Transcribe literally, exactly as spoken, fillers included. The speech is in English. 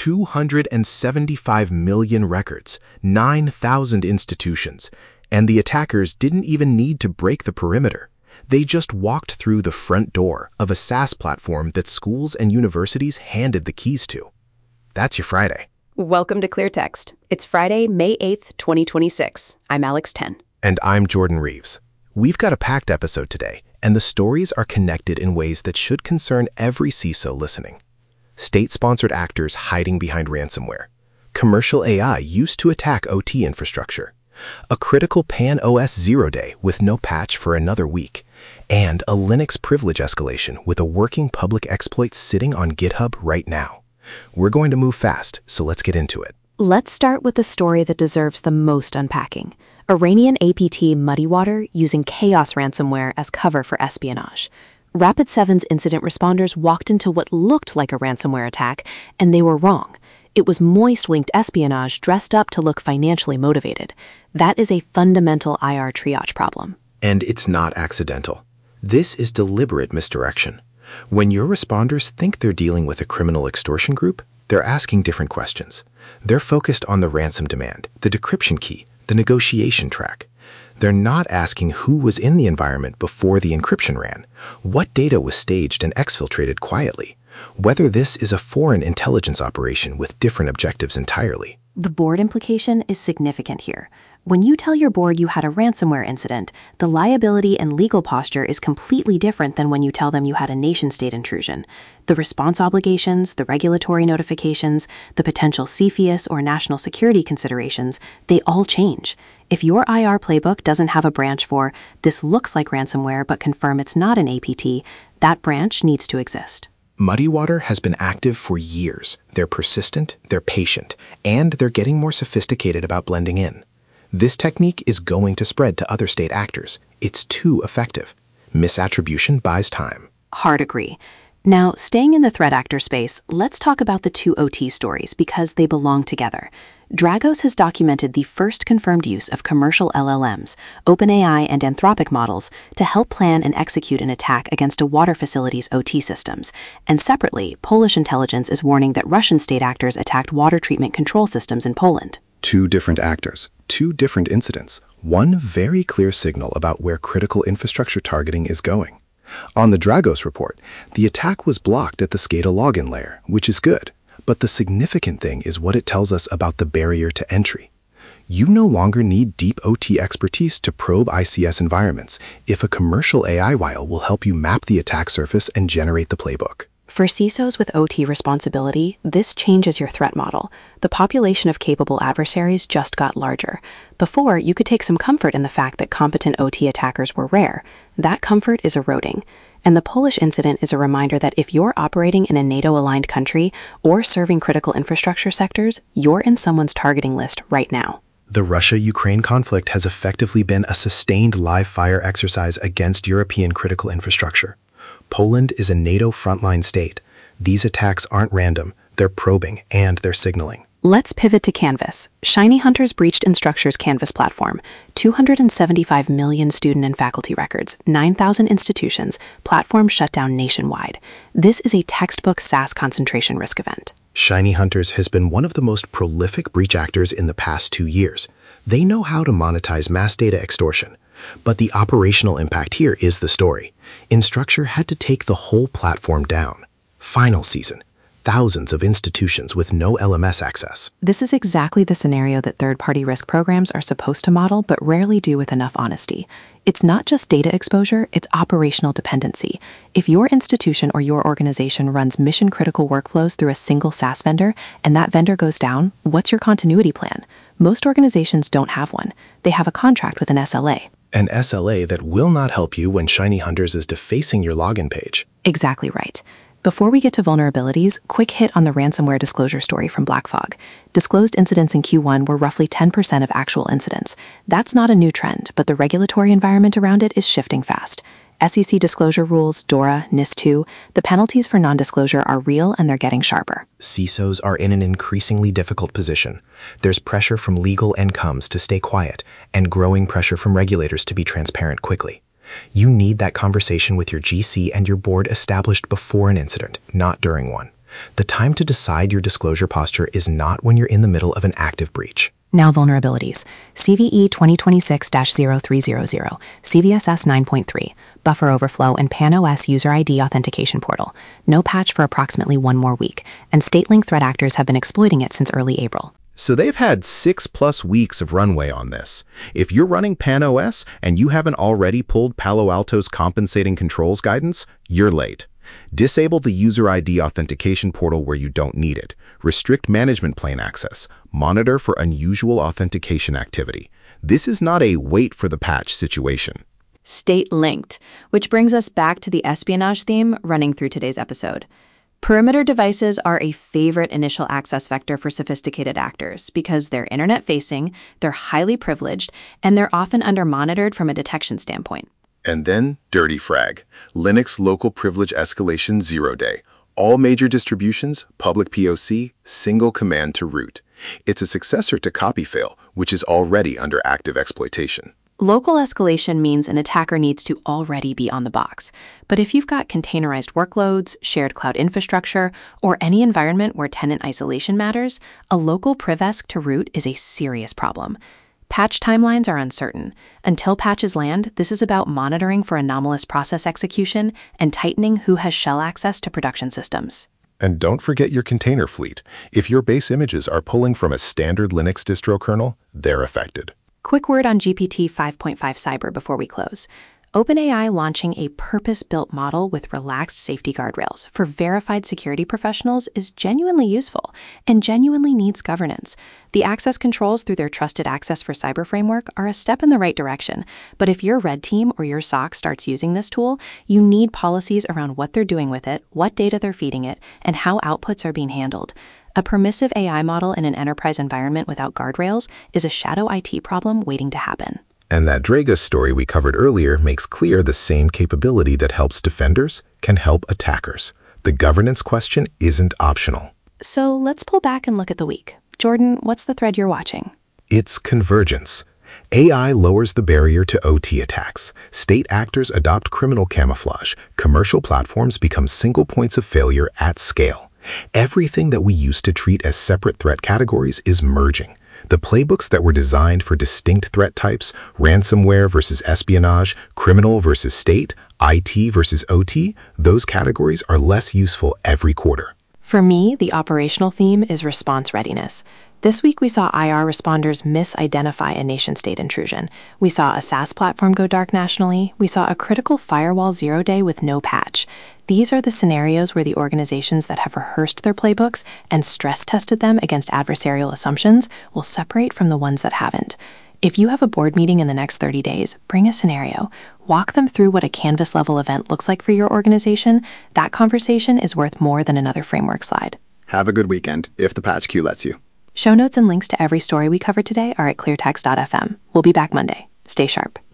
two hundred seventy-five million records, nine thousand institutions, and the attackers didn't even need to break the perimeter. They just walked through the front door of a SaaS platform that schools and universities handed the keys to. That's your Friday. Welcome to Clear Text. It's Friday, May eighth, twenty twenty-six. I'm Alex Ten. And I'm Jordan Reeves. We've got a packed episode today, and the stories are connected in ways that should concern every C I S O listening. State-sponsored actors hiding behind ransomware. Commercial A I used to attack O T infrastructure. A critical Pan O S zero day with no patch for another week. And a Linux privilege escalation with a working public exploit sitting on GitHub right now. We're going to move fast, so let's get into it. Let's start with the story that deserves the most unpacking. Iranian A P T Muddy Water using Chaos ransomware as cover for espionage. Rapid seven's incident responders walked into what looked like a ransomware attack, and they were wrong. It was moist-linked espionage dressed up to look financially motivated. That is a fundamental I R triage problem. And it's not accidental. This is deliberate misdirection. When your responders think they're dealing with a criminal extortion group, they're asking different questions. They're focused on the ransom demand, the decryption key, the negotiation track. They're not asking who was in the environment before the encryption ran, what data was staged and exfiltrated quietly, whether this is a foreign intelligence operation with different objectives entirely. The board implication is significant here. When you tell your board you had a ransomware incident, the liability and legal posture is completely different than when you tell them you had a nation-state intrusion. The response obligations, the regulatory notifications, the potential C F I U S or national security considerations, they all change. If your I R playbook doesn't have a branch for, this looks like ransomware but confirm it's not an A P T, that branch needs to exist. Muddy Water has been active for years. They're persistent, they're patient, and they're getting more sophisticated about blending in. This technique is going to spread to other state actors. It's too effective. Misattribution buys time. Hard agree. Now, staying in the threat actor space, let's talk about the two O T stories because they belong together. Dragos has documented the first confirmed use of commercial L L Ms, OpenAI and Anthropic models, to help plan and execute an attack against a water facility's O T systems. And separately, Polish intelligence is warning that Russian state actors attacked water treatment control systems in Poland. Two different actors, two different incidents, one very clear signal about where critical infrastructure targeting is going. On the Dragos report, the attack was blocked at the SCADA login layer, which is good. But the significant thing is what it tells us about the barrier to entry. You no longer need deep O T expertise to probe I C S environments if a commercial A I wile will help you map the attack surface and generate the playbook. For C I S Os with O T responsibility, this changes your threat model. The population of capable adversaries just got larger. Before, you could take some comfort in the fact that competent O T attackers were rare. That comfort is eroding. And the Polish incident is a reminder that if you're operating in a NATO-aligned country or serving critical infrastructure sectors, you're in someone's targeting list right now. The Russia-Ukraine conflict has effectively been a sustained live-fire exercise against European critical infrastructure. Poland is a NATO frontline state. These attacks aren't random, they're probing, and they're signaling. Let's pivot to Canvas. Shiny Hunters breached Instructure's Canvas platform. two hundred seventy-five million student and faculty records, nine thousand institutions, platform shut down nationwide. This is a textbook SaaS concentration risk event. Shiny Hunters has been one of the most prolific breach actors in the past two years. They know how to monetize mass data extortion. But the operational impact here is the story. Instructure had to take the whole platform down. Final season. Thousands of institutions with no L M S access. This is exactly the scenario that third-party risk programs are supposed to model but rarely do with enough honesty. It's not just data exposure, it's operational dependency. If your institution or your organization runs mission-critical workflows through a single SaaS vendor and that vendor goes down, what's your continuity plan? Most organizations don't have one. They have a contract with an S L A. An S L A that will not help you when Shiny Hunters is defacing your login page. Exactly right. Before we get to vulnerabilities, quick hit on the ransomware disclosure story from BlackFog. Disclosed incidents in Q one were roughly ten percent of actual incidents. That's not a new trend, but the regulatory environment around it is shifting fast. S E C disclosure rules, DORA, NIS two, the penalties for non-disclosure are real and they're getting sharper. C I S Os are in an increasingly difficult position. There's pressure from legal and comms to stay quiet, and growing pressure from regulators to be transparent quickly. You need that conversation with your G C and your board established before an incident, not during one. The time to decide your disclosure posture is not when you're in the middle of an active breach. Now vulnerabilities. C V E twenty twenty-six dash zero three zero zero, C V S S nine point three, buffer overflow, and PAN-O S user I D authentication portal. No patch for approximately one more week, and state-linked threat actors have been exploiting it since early April. So they've had six plus weeks of runway on this. If you're running PAN-O S and you haven't already pulled Palo Alto's compensating controls guidance, you're late. Disable the user I D authentication portal where you don't need it. Restrict management plane access. Monitor for unusual authentication activity. This is not a wait for the patch situation. State-linked, which brings us back to the espionage theme running through today's episode. Perimeter devices are a favorite initial access vector for sophisticated actors because they're internet-facing, they're highly privileged, and they're often under-monitored from a detection standpoint. And then Dirty Frag, Linux Local Privilege Escalation Zero Day. All major distributions, public P O C, single command to root. It's a successor to CopyFail, which is already under active exploitation. Local escalation means an attacker needs to already be on the box. But if you've got containerized workloads, shared cloud infrastructure, or any environment where tenant isolation matters, a local privesc to root is a serious problem. Patch timelines are uncertain. Until patches land, this is about monitoring for anomalous process execution and tightening who has shell access to production systems. And don't forget your container fleet. If your base images are pulling from a standard Linux distro kernel, they're affected. Quick word on G P T five point five Cyber before we close. OpenAI launching a purpose-built model with relaxed safety guardrails for verified security professionals is genuinely useful and genuinely needs governance. The access controls through their Trusted Access for Cyber framework are a step in the right direction, but if your red team or your S O C starts using this tool, you need policies around what they're doing with it, what data they're feeding it, and how outputs are being handled. A permissive A I model in an enterprise environment without guardrails is a shadow I T problem waiting to happen. And that Dragos story we covered earlier makes clear the same capability that helps defenders can help attackers. The governance question isn't optional. So let's pull back and look at the week. Jordan, what's the thread you're watching? It's convergence. A I lowers the barrier to O T attacks. State actors adopt criminal camouflage. Commercial platforms become single points of failure at scale. Everything that we used to treat as separate threat categories is merging. The playbooks that were designed for distinct threat types, ransomware versus espionage, criminal versus state, I T versus O T, those categories are less useful every quarter. For me, the operational theme is response readiness. This week, we saw I R responders misidentify a nation-state intrusion. We saw a SaaS platform go dark nationally. We saw a critical firewall zero day with no patch. These are the scenarios where the organizations that have rehearsed their playbooks and stress-tested them against adversarial assumptions will separate from the ones that haven't. If you have a board meeting in the next thirty days, bring a scenario. Walk them through what a Canvas-level event looks like for your organization. That conversation is worth more than another framework slide. Have a good weekend, if the patch queue lets you. Show notes and links to every story we covered today are at cleartext dot f m. We'll be back Monday. Stay sharp.